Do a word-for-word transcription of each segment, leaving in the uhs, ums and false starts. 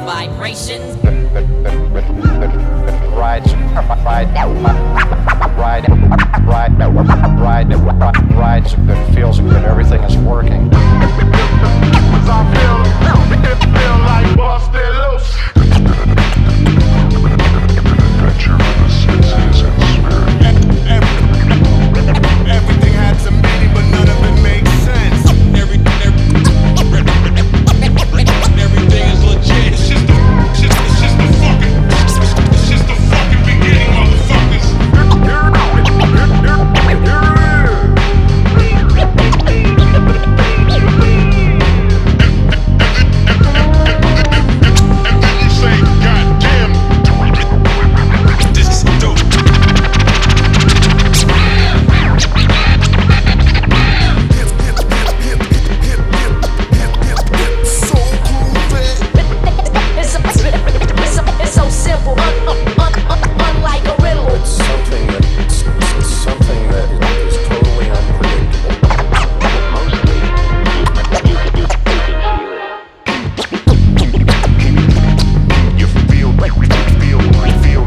vibrations. Ride, ride, ride, ride, ride, ride, it feels good, everything is working. Cause I feel, feel like busted loose. Adventure of the senses and spirit. Everything had some meaning, but none of it made sense. Every, every, everything is legit. It's just, it's just, it's just the fucking, it's just the fucking beginning, motherfuckers. And then you say, God damn, this is dope. It's, it's, it's so simple, un, un, un, un, unlike a riddle. It's something that, it's something that is totally unpredictable. Mostly, you, you, you can feel it. You feel, feel, feel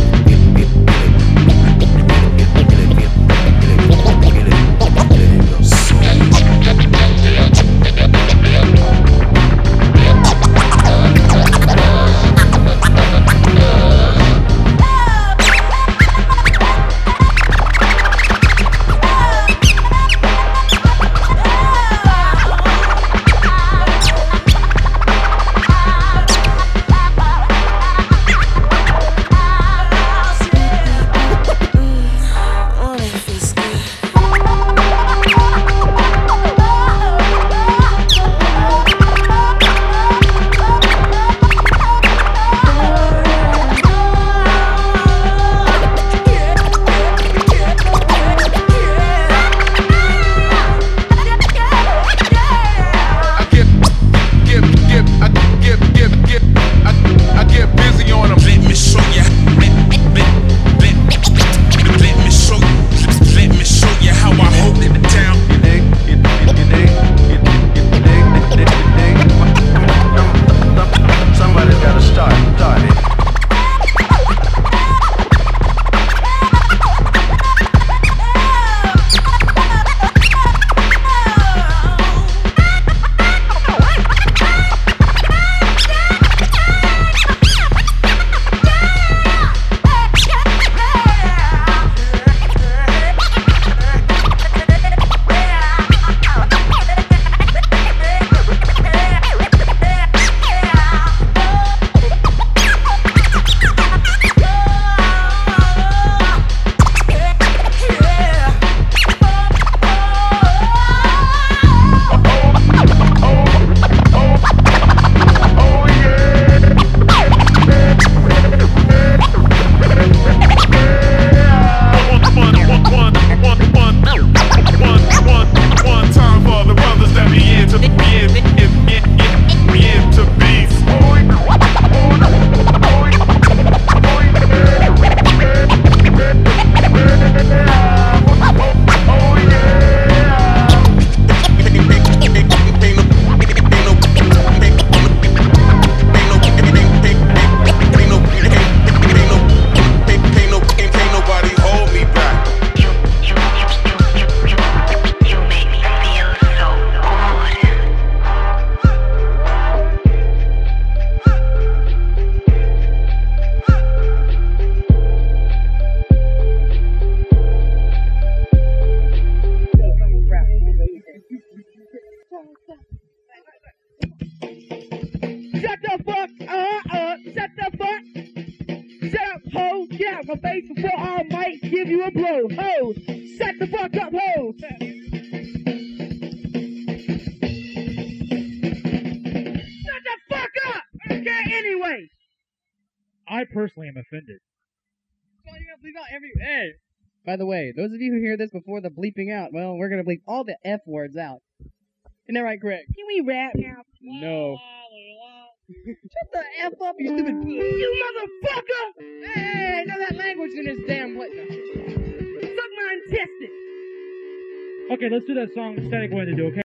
Shut the fuck uh uh shut the fuck shut up, ho, get out my face before I might give you a blow. Ho, shut the fuck up, ho. Shut the fuck up! Okay, anyway. I personally am offended. So you're gonna bleep out every hey. By the way, those of you who hear this before the bleeping out, well, we're gonna bleep all the F words out. Isn't that right, Greg? Can we rap now? No. Shut the F up, you stupid you motherfucker! Hey, know that language in this damn place. Suck my intestines! Okay, let's do that song Static wanted to do, okay?